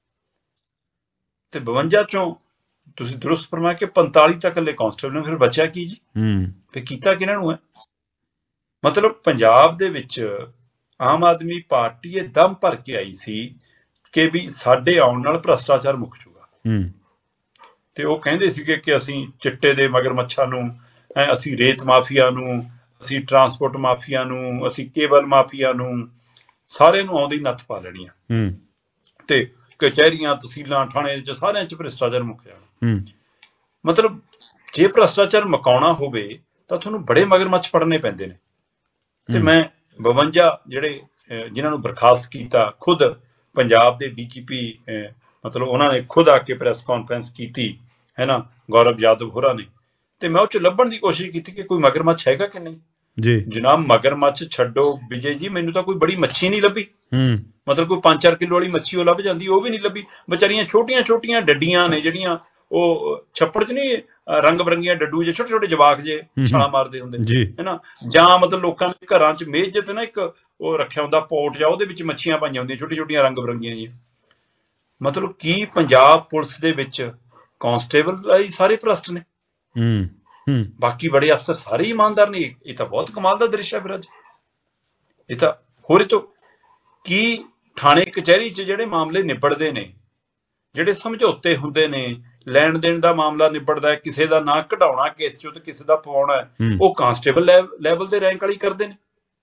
S2: ਤੇ ਬਵੰਜਾ ਚੋਂ ਤੁਸੀਂ ਦਰੁਸਤ ਫਰਮਾਇਆ ਕਿ ਪੰਤਾਲੀ ਤੱਕ ਇਕੱਲੇ ਕਾਂਸਟੇਬਲ ਨੇ, ਫਿਰ ਬਚਿਆ ਕੀ ਜੀ? ਫਿਰ ਕੀਤਾ ਕਿਹਨਾਂ ਨੂੰ ਹੈ? ਮਤਲਬ ਪੰਜਾਬ ਦੇ ਵਿੱਚ ਆਮ ਆਦਮੀ ਪਾਰਟੀ ਇਹ ਦਮ ਭਰ ਕੇ ਆਈ ਸੀ ਕਿ ਵੀ ਸਾਡੇ ਆਉਣ ਨਾਲ ਭ੍ਰਿਸ਼ਟਾਚਾਰ ਮੁੱਕ ਜੂਗਾ ਤੇ ਉਹ ਕਹਿੰਦੇ ਸੀਗੇ ਕਿ ਅਸੀਂ ਚਿੱਟੇ ਦੇ ਮਗਰਮੱਛਾਂ ਨੂੰ, ਹੈਂ ਅਸੀਂ ਰੇਤ ਮਾਫੀਆ ਨੂੰ, ਅਸੀਂ ਟਰਾਂਸਪੋਰਟ ਮਾਫੀਆ ਨੂੰ, ਅਸੀਂ ਕੇਬਲ ਮਾਫੀਆ ਨੂੰ, ਸਾਰਿਆਂ ਨੂੰ ਆਉਂਦੀ ਨੱਥ ਪਾ ਲੈਣੀ ਆ
S1: ਹੂੰ
S2: ਤੇ ਕਚਹਿਰੀਆਂ, ਤਹਿਸੀਲਾਂ, ਥਾਣੇ ਚ ਸਾਰਿਆਂ ਚ ਭ੍ਰਿਸ਼ਟਾਚਾਰ ਮੁੱਕ ਜਾਣਾ।
S1: ਹੂੰ
S2: ਮਤਲਬ ਜੇ ਭ੍ਰਿਸ਼ਟਾਚਾਰ ਮੁਕਾਉਣਾ ਹੋਵੇ ਤਾਂ ਤੁਹਾਨੂੰ ਬੜੇ ਮਗਰਮੱਛ ਫੜਨੇ ਪੈਂਦੇ ਨੇ। ਤੇ ਮੈਂ ਬਵੰਜਾ ਜਿਹੜੇ ਅਹ ਜਿਨ੍ਹਾਂ ਨੂੰ ਬਰਖਾਸਤ ਕੀਤਾ, ਖੁਦ ਪੰਜਾਬ ਦੇ ਡੀ ਜੀ ਪੀ ਮਤਲਬ ਉਹਨਾਂ ਨੇ ਖੁਦ ਆ ਕੇ ਪ੍ਰੈਸ ਕਾਨਫਰੰਸ ਕੀਤੀ ਹੈ ਨਾ, ਗੌਰਵ ਯਾਦਵ ਹੋਰਾਂ ਨੇ, ਤੇ ਮੈਂ ਉਹ ਚ ਲੱਭਣ ਦੀ ਕੋਸ਼ਿਸ਼ ਕੀਤੀ ਕਿ ਕੋਈ ਮਗਰਮੱਛ ਹੈਗਾ ਕਿ ਨਹੀਂ
S1: ਜੀ।
S2: ਜਨਾਬ ਮਗਰਮੱਛ ਛੱਡੋ ਵਿਜੇ ਜੀ, ਮੈਨੂੰ ਤਾਂ ਕੋਈ ਬੜੀ ਮੱਛੀ ਨਹੀਂ ਲੱਭੀ।
S1: ਹੂੰ
S2: ਮਤਲਬ ਕੋਈ ਪੰਜ ਚਾਰ ਕਿਲੋ ਵਾਲੀ ਮੱਛੀ ਉਹ ਲੱਭ ਜਾਂਦੀ, ਉਹ ਵੀ ਨਹੀਂ ਲੱਭੀ। ਵਿਚਾਰੀਆਂ ਛੋਟੀਆਂ ਛੋਟੀਆਂ ਡੱਡੀਆਂ ਨੇ ਜਿਹੜੀਆਂ ਉਹ ਛੱਪੜ ਚ ਨਹੀਂ ਰੰਗ ਬਰੰਗੀਆਂ ਡੱਡੂ ਜੇ ਛੋਟੇ ਛੋਟੇ ਜਵਾਕ ਜੇ ਛਾਲਾਂ ਮਾਰਦੇ ਹੁੰਦੇ ਹੈ ਨਾ, ਜਾਂ ਮਤਲਬ ਲੋਕਾਂ ਦੇ ਘਰਾਂ ਚ ਮੇਜ਼ ਤੇ ਨਾ ਇੱਕ ਉਹ ਰੱਖਿਆ ਹੁੰਦਾ ਪੋਟ ਜਾਂ, ਉਹਦੇ ਵਿੱਚ ਮੱਛੀਆਂ ਪਾਈਆਂ ਹੁੰਦੀਆਂ ਛੋਟੀਆਂ ਛੋਟੀਆਂ ਰੰਗ ਬਰੰਗੀਆਂ ਜੀ। ਮਤਲਬ ਕੀ ਪੰਜਾਬ ਪੁਲਿਸ ਦੇ ਵਿੱਚ ਕਾਂਸਟੇਬਲ ਸਾਰੇ ਭ੍ਰਸ਼ਟ ਨੇ,
S1: ਹੂੰ
S2: ਬਾਕੀ ਬੜੇ ਅਫਸਰ ਸਾਰੇ ਇਮਾਨਦਾਰ ਨੇ। ਇਹ ਤਾਂ ਬਹੁਤ ਕਮਾਲ ਦਾ ਦ੍ਰਿਸ਼ ਹੈ ਫਿਰ ਅੱਜ। ਇਹ ਤਾਂ ਹੋਰ ਤੋਂ ਕੀ ਥਾਣੇ ਕਚਹਿਰੀ ਚ ਜਿਹੜੇ ਮਾਮਲੇ ਨਿਬੜਦੇ ਨੇ, ਜਿਹੜੇ ਸਮਝੌਤੇ ਹੁੰਦੇ ਨੇ, ਲੈਣ ਦੇਣ ਦਾ ਮਾਮਲਾ ਨਿਬੜਦਾ, ਕਿਸੇ ਦਾ ਨਾਂ ਕਢਾਉਣਾ ਕੇਸ ਚੋਂ ਤੇ ਕਿਸੇ ਦਾ ਪਵਾਉਣਾ, ਉਹ ਕਾਂਸਟੇਬਲ ਲੈਵਲ ਦੇ ਰੈਂਕ ਵਾਲੀ ਕਰਦੇ ਨੇ।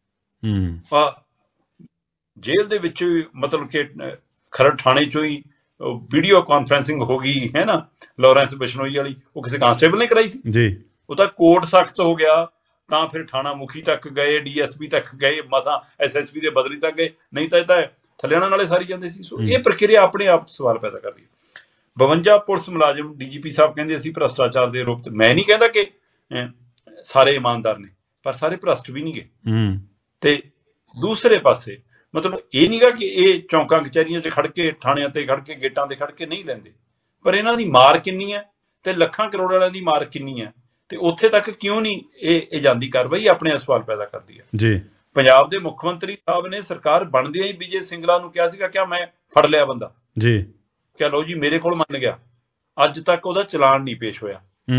S2: ਆ ਜੇਲ੍ਹ ਦੇ ਵਿੱਚ ਮਤਲਬ ਕਿ ਖਰੜ ਥਾਣੇ ਚੋਂ ਹੀ ਵੀਡੀਓ ਕਾਨਫਰੰਸਿੰਗ ਹੋ ਗਈ ਹੈ ਨਾ, ਲਾਰੈਂਸ ਬਿਸ਼ਨੋਈ ਵਾਲੀ, ਉਹ ਕਿਸੇ ਕਾਂਸਟੇਬਲ ਨੇ ਕਰਾਈ ਸੀ ਜੀ। ਉਹ ਤਾਂ ਕੋਰਟ ਸਖਤ ਹੋ ਗਿਆ ਤਾਂ ਫਿਰ ਥਾਣਾ ਮੁਖੀ ਤੱਕ ਗਏ, ਡੀ ਐਸ ਪੀ ਤੱਕ ਗਏ, ਮਸਾਂ ਐਸ ਐਸ ਪੀ ਦੇ ਬਦਲੀ ਤੱਕ ਗਏ, ਨਹੀਂ ਤਾਂ ਇਹ ਤਾਂ ਥੱਲਿਆਣਾ ਨਾਲੇ ਸਾਰੀ ਜਾਂਦੇ ਸੀ। ਸੋ ਇਹ ਪ੍ਰਕਿਰਿਆ ਆਪਣੇ ਆਪ ਸਵਾਲ ਪੈਦਾ ਕਰਦੀ ਹੈ। ਬਵੰਜਾ ਪੁਲਿਸ ਮੁਲਾਜ਼ਮ ਡੀ ਜੀ ਪੀ ਸਾਹਿਬ ਕਹਿੰਦੇ ਅਸੀਂ ਭ੍ਰਿਸ਼ਟਾਚਾਰ ਦੇ ਰੂਪ, ਮੈਂ ਨਹੀਂ ਕਹਿੰਦਾ ਕਿ ਸਾਰੇ ਇਮਾਨਦਾਰ ਨੇ, ਪਰ ਸਾਰੇ ਭ੍ਰਸ਼ਟ ਵੀ ਨਹੀਂ ਗਏ। ਤੇ ਦੂਸਰੇ ਪਾਸੇ ਮਤਲਬ ਇਹ ਨਹੀਂਗਾ ਕਿ ਇਹ ਚੌਂਕਾਂ ਕਚਹਿਰੀਆਂ 'ਚ ਖੜ ਕੇ, ਥਾਣਿਆਂ ਤੇ ਖੜ ਕੇ, ਗੇਟਾਂ ਤੇ ਖੜ ਕੇ ਨਹੀਂ ਲੈਂਦੇ, ਪਰ ਇਹਨਾਂ ਦੀ ਮਾਰ ਕਿੰਨੀ ਹੈ ਤੇ ਲੱਖਾਂ ਕਰੋੜ ਵਾਲਿਆਂ ਦੀ ਮਾਰ ਕਿੰਨੀ ਹੈ, ਤੇ ਉੱਥੇ ਤੱਕ ਕਿਉਂ ਨਹੀਂ ਇਹ ਇਹ ਜਾਂਦੀ ਕਾਰਵਾਈ, ਆਪਣੇ ਸਵਾਲ ਪੈਦਾ ਕਰਦੀ ਹੈ ਜੀ। ਪੰਜਾਬ ਦੇ ਮੁੱਖ ਮੰਤਰੀ ਸਾਹਿਬ ਨੇ ਸਰਕਾਰ ਬਣਦਿਆਂ ਹੀ ਵਿਜੇ ਸਿੰਗਲਾ ਨੂੰ ਕਿਹਾ ਸੀਗਾ, ਕਿਆ ਮੈਂ ਫੜ ਲਿਆ ਬੰਦਾ ਜੀ, ਕਿਆ ਲਓ ਜੀ ਮੇਰੇ ਕੋਲ ਮੰਨ ਗਿਆ, ਅੱਜ ਤੱਕ ਉਹਦਾ ਚਲਾਨ ਨਹੀਂ ਪੇਸ਼ ਹੋਇਆ।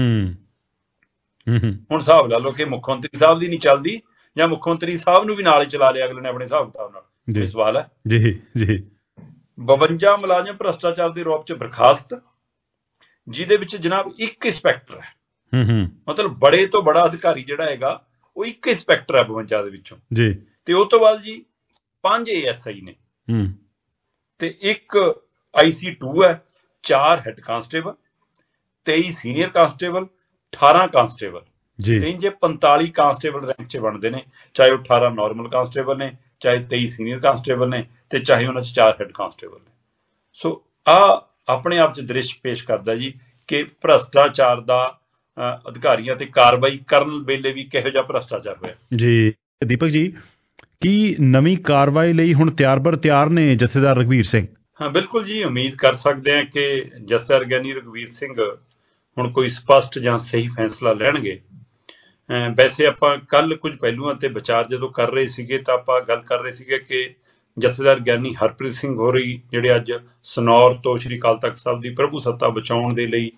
S2: ਹੁਣ ਹਿਸਾਬ ਲਾ ਲਓ ਕਿ ਮੁੱਖ ਮੰਤਰੀ ਸਾਹਿਬ ਦੀ ਨਹੀਂ ਚੱਲਦੀ ਜਾਂ ਮੁੱਖ ਮੰਤਰੀ ਸਾਹਿਬ ਨੂੰ ਵੀ ਨਾਲ ਹੀ ਚਲਾ ਲਿਆ ਅਗਲੇ ਨੇ ਆਪਣੇ ਹਿਸਾਬ ਕਿਤਾਬ ਨਾਲ। ਇਹ ਸਵਾਲ ਹੈ ਜੀ ਜੀ। ਬਵੰਜਾ ਮੁਲਾਜ਼ਮ ਭ੍ਰਿਸ਼ਟਾਚਾਰ ਦੇ ਰੂਪ ਚ ਬਰਖਾਸਤ, ਜਿਹਦੇ ਵਿੱਚ ਜਨਾਬ ਇੱਕ ਇੰਸਪੈਕਟਰ ਹੈ, ਮਤਲਬ ਬੜੇ ਤੋਂ ਬੜਾ ਅਧਿਕਾਰੀ ਜਿਹੜਾ ਹੈਗਾ ਉਹ ਇੱਕ ਇੰਸਪੈਕਟਰ ਹੈ ਬਵੰਜਾ ਦੇ ਵਿੱਚੋਂ ਜੀ। ਤੇ ਉਸ ਤੋਂ ਬਾਅਦ ਜੀ ਪੰਜ ਏ ਐਸ ਆਈ ਨੇ ਤੇ ਇੱਕ ਆਈ ਸੀ ਟੂ ਹੈ, ਚਾਰ ਹੈਡ ਕਾਂਸਟੇਬਲ, ਤੇਈ ਸੀਨੀਅਰ ਕਾਂਸਟੇਬਲ, ਅਠਾਰਾਂ ਕਾਂਸਟੇਬਲ ਤੇ ਜੇ ਪੰਤਾਲੀ ਕਾਂਸਟੇਬਲ ਰੈਂਕ 'ਚ ਬਣਦੇ ਨੇ, ਚਾਹੇ ਉਹ ਅਠਾਰਾਂ ਨਾਰਮਲ ਕਾਂਸਟੇਬਲ ਨੇ, ਚਾਹੇ ਤੇਈ ਸੀਨੀਅਰ ਕਾਂਸਟੇਬਲ ਨੇ, ਤੇ ਚਾਹੇ ਉਹਨਾਂ 'ਚ ਚਾਰ ਹੈਡ ਕਾਂਸਟੇਬਲ ਨੇ। ਸੋ ਆਹ ਆਪਣੇ ਆਪ 'ਚ ਦ੍ਰਿਸ਼ ਪੇਸ਼ ਕਰਦਾ ਜੀ ਕਿ ਭ੍ਰਿਸ਼ਟਾਚਾਰ ਦਾ ਅਧਿਕਾਰੀਆਂ ਤੇ ਕਾਰਵਾਈ ਕਰਨ ਵੇਲੇ ਵੀ ਕਿਹੋ ਜਿਹਾ ਭ੍ਰਿਸ਼ਟਾਚਾਰ ਹੋਇਆ ਜੀ।
S1: ਦੀਪਕ ਜੀ, ਕੀ ਨਵੀਂ ਕਾਰਵਾਈ ਲਈ ਹੁਣ ਤਿਆਰ ਬਰ ਤਿਆਰ ਨੇ ਜਥੇਦਾਰ ਰਘਵੀਰ ਸਿੰਘ?
S2: ਹਾਂ ਬਿਲਕੁਲ ਜੀ, ਉਮੀਦ ਕਰ ਸਕਦੇ ਹਾਂ ਕਿ ਜਥੇਦਾਰ ਗਿਆਨੀ ਰਘਵੀਰ ਸਿੰਘ ਹੁਣ ਕੋਈ ਸਪਸ਼ਟ ਜਾਂ ਸਹੀ ਫੈਸਲਾ ਲੈਣਗੇ। ਵੈਸੇ ਆਪਾਂ ਕੱਲ ਕੁਝ ਪਹਿਲੂਆਂ ਤੇ ਵਿਚਾਰ ਜਦੋਂ ਕਰ ਰਹੇ ਸੀਗੇ ਤਾਂ ਆਪਾਂ ਗੱਲ ਕਰ ਰਹੇ ਸੀਗੇ ਕਿ ਜਥੇਦਾਰ ਗਿਆਨੀ ਹਰਪ੍ਰੀਤ ਸਿੰਘ ਹੋਰੀ ਜਿਹੜੇ ਅੱਜ ਸਨੌਰ ਤੋਂ ਸ਼੍ਰੀ ਅਕਾਲ ਤਖਤ ਸਾਹਿਬ ਦੀ ਪ੍ਰਭੂ ਸੱਤਾ ਬਚਾਉਣ ਦੇ ਲਈ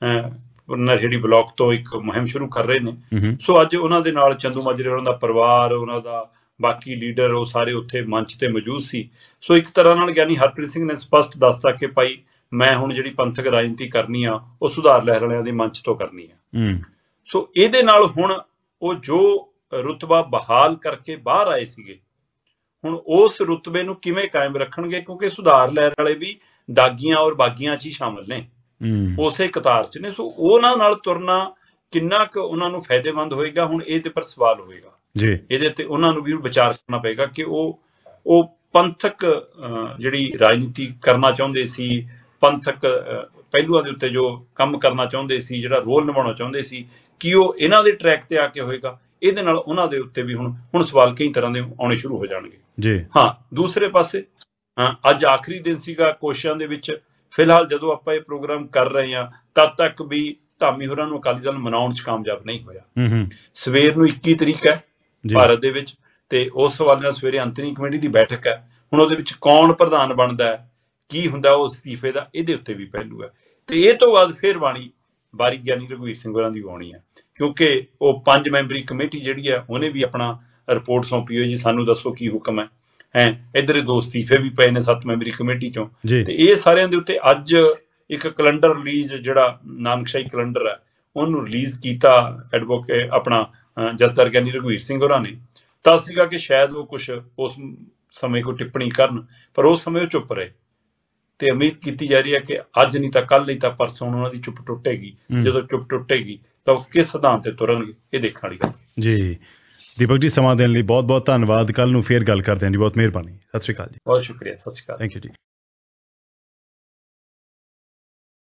S2: ਨਰਹੇੜੀ ਬਲਾਕ ਤੋਂ ਇੱਕ ਮੁਹਿੰਮ ਸ਼ੁਰੂ ਕਰ ਰਹੇ ਨੇ। ਸੋ ਅੱਜ ਉਹਨਾਂ ਦੇ ਨਾਲ ਚੰਦੂ ਮਾਜਰੇ ਉਹਨਾਂ ਦਾ ਪਰਿਵਾਰ, ਉਹਨਾਂ ਦਾ ਬਾਕੀ ਲੀਡਰ, ਉਹ ਸਾਰੇ ਉੱਥੇ ਮੰਚ ਤੇ ਮੌਜੂਦ ਸੀ। ਸੋ ਇੱਕ ਤਰ੍ਹਾਂ ਨਾਲ ਗਿਆਨੀ ਹਰਪ੍ਰੀਤ ਸਿੰਘ ਨੇ ਸਪਸ਼ਟ ਦੱਸਤਾ ਕਿ ਭਾਈ ਮੈਂ ਹੁਣ ਜਿਹੜੀ ਪੰਥਕ ਰਾਜਨੀਤੀ ਕਰਨੀ ਆ ਉਹ ਸੁਧਾਰ ਲਹਿਰ ਵਾਲਿਆਂ ਦੇ ਮੰਚ ਤੋਂ ਕਰਨੀ ਆ। ਸੋ ਇਹਦੇ ਨਾਲ ਹੁਣ ਉਹ ਜੋ ਰੁਤਬਾ ਬਹਾਲ ਕਰਕੇ ਬਾਹਰ ਆਏ ਸੀਗੇ, ਹੁਣ ਉਸ ਰੁਤਬੇ ਨੂੰ ਕਿਵੇਂ ਕਾਇਮ ਰੱਖਣਗੇ, ਕਿਉਂਕਿ ਸੁਧਾਰ ਲਹਿਰ ਵਾਲੇ ਵੀ ਦਾਗੀਆਂ ਔਰ ਬਾਗੀਆਂ 'ਚ ਹੀ ਸ਼ਾਮਲ ਨੇ, ਉਸੇ ਕਤਾਰ 'ਚ ਨੇ। ਸੋ ਉਹਨਾਂ ਨਾਲ ਤੁਰਨਾ ਕਿੰਨਾ ਕੁ ਉਹਨਾਂ ਨੂੰ ਫਾਇਦੇਮੰਦ ਹੋਏਗਾ, ਹੁਣ ਇਹ ਤੇ ਪਰ ਸਵਾਲ ਹੋਏਗਾ ਜੀ। ਇਹਦੇ ਤੇ ਉਹਨਾਂ ਨੂੰ ਵੀ ਵਿਚਾਰ ਕਰਨਾ ਪਏਗਾ ਕਿ ਉਹ ਉਹ ਪੰਥਕ ਜਿਹੜੀ ਰਾਜਨੀਤੀ ਕਰਨਾ ਚਾਹੁੰਦੇ ਸੀ, ਪੰਥਕ ਪਹਿਲੂਆਂ ਦੇ ਉੱਤੇ ਜੋ ਕੰਮ ਕਰਨਾ ਚਾਹੁੰਦੇ ਸੀ, ਜਿਹੜਾ ਰੋਲ ਨਿਭਾਉਣਾ ਚਾਹੁੰਦੇ ਸੀ, ਕੀ ਉਹ ਇਹਨਾਂ ਦੇ ਟਰੈਕ ਤੇ ਆ ਕੇ ਹੋਏਗਾ? ਇਹਦੇ ਨਾਲ ਉਹਨਾਂ ਦੇ ਉੱਤੇ ਵੀ ਹੁਣ ਹੁਣ ਸਵਾਲ ਕਈ ਤਰ੍ਹਾਂ ਦੇ ਆਉਣੇ ਸ਼ੁਰੂ ਹੋ ਜਾਣਗੇ ਜੀ। ਹਾਂ, ਦੂਸਰੇ ਪਾਸੇ ਅੱਜ ਆਖਰੀ ਦਿਨ ਸੀਗਾ ਕੋਸ਼ਿਸ਼ਾਂ ਦੇ ਵਿੱਚ। ਫਿਲਹਾਲ ਜਦੋਂ ਆਪਾਂ ਇਹ ਪ੍ਰੋਗਰਾਮ ਕਰ ਰਹੇ ਹਾਂ ਤਦ ਤੱਕ ਵੀ ਧਾਮੀ ਹੋਰਾਂ ਨੂੰ ਅਕਾਲੀ ਦਲ ਮਨਾਉਣ 'ਚ ਕਾਮਯਾਬ ਨਹੀਂ ਹੋਇਆ। ਸਵੇਰ ਨੂੰ ਇੱਕੀ ਤਰੀਕ ਹੈ ਭਾਰਤ ਦੇ ਵਿੱਚ, ਤੇ ਉਸ ਹਵਾਲੇ ਨਾਲ ਸਵੇਰੇ ਅੰਤਰਿੰਗ ਕਮੇਟੀ ਦੀ ਬੈਠਕ ਹੈ। ਹੁਣ ਉਹਦੇ ਵਿੱਚ ਕੌਣ ਪ੍ਰਧਾਨ ਬਣਦਾ ਹੈ, ਕੀ ਹੁੰਦਾ ਉਹ ਅਸਤੀਫੇ ਦਾ, ਇਹਦੇ ਉੱਤੇ ਵੀ ਪਹਿਲੂ ਹੈ। ਤੇ ਇਹ ਤੋਂ ਬਾਅਦ ਫਿਰ ਬਾਣੀ ਬਾਰੀ ਗਿਆਨੀ ਰਘਵੀਰ ਸਿੰਘ ਹੋਰਾਂ ਦੀ ਆਉਣੀ ਹੈ, ਕਿਉਂਕਿ ਉਹ ਪੰਜ ਮੈਂਬਰੀ ਕਮੇਟੀ ਜਿਹੜੀ ਹੈ ਉਹਨੇ ਵੀ ਆਪਣਾ ਰਿਪੋਰਟ ਸੌਂਪੀ ਹੋਈ ਜੀ, ਸਾਨੂੰ ਦੱਸੋ ਕੀ ਹੁਕਮ ਹੈ। ਹੈ ਇੱਧਰ ਦੋ ਅਸਤੀਫੇ ਵੀ ਪਏ ਨੇ ਸੱਤ ਮੈਂਬਰੀ ਕਮੇਟੀ ਚੋਂ, ਤੇ ਇਹ ਸਾਰਿਆਂ ਦੇ ਉੱਤੇ ਅੱਜ ਇੱਕ ਕੈਲੰਡਰ ਰਿਲੀਜ਼, ਜਿਹੜਾ ਨਾਨਕਸ਼ਾਹੀ ਕੈਲੰਡਰ ਹੈ, ਉਹਨੂੰ ਰਿਲੀਜ਼ ਕੀਤਾ ਐਡਵੋਕੇਟ ਆਪਣਾ ਅਹ, ਜਥੇਦਾਰ ਗਿਆਨੀ ਰਘੁਵੀਰ ਸਿੰਘ ਹੋਰਾਂ ਨੇ। ਤਾਂ ਸੀਗਾ ਕਿ ਸ਼ਾਇਦ ਉਹ ਕੁਛ ਉਸ ਸਮੇਂ ਕੋਈ ਟਿੱਪਣੀ ਕਰਨ, ਪਰ ਉਸ ਸਮੇਂ ਉਹ ਚੁੱਪ ਰਹੇ। ਤੇ ਉਮੀਦ ਕੀਤੀ ਜਾ ਰਹੀ ਹੈ ਕਿ ਅੱਜ ਨਹੀਂ ਤਾਂ ਕੱਲ੍ਹ, ਨਹੀਂ ਤਾਂ ਪਰਸੋਂ ਉਹਨਾਂ ਦੀ ਚੁੱਪ ਟੁੱਟੇਗੀ। ਜਦੋਂ ਚੁੱਪ ਟੁੱਟੇਗੀ ਤਾਂ ਉਹ ਕਿਸ ਸਿਧਾਂਤ ਤੇ ਤੁਰਨਗੇ, ਇਹ ਦੇਖਣ ਵਾਲੀ ਗੱਲ
S1: ਜੀ। ਦੀਪਕ ਜੀ, ਸਮਾਂ ਦੇਣ ਲਈ ਬਹੁਤ ਬਹੁਤ ਧੰਨਵਾਦ। ਕੱਲ੍ਹ ਨੂੰ ਫੇਰ ਗੱਲ ਕਰਦੇ ਹਾਂ ਜੀ। ਬਹੁਤ ਮਿਹਰਬਾਨੀ। ਸਤਿ ਸ਼੍ਰੀ ਅਕਾਲ ਜੀ।
S2: ਬਹੁਤ ਸ਼ੁਕਰੀਆ। ਸਤਿ ਸ਼੍ਰੀ ਅਕਾਲ।
S1: ਥੈਂਕ ਯੂ ਜੀ।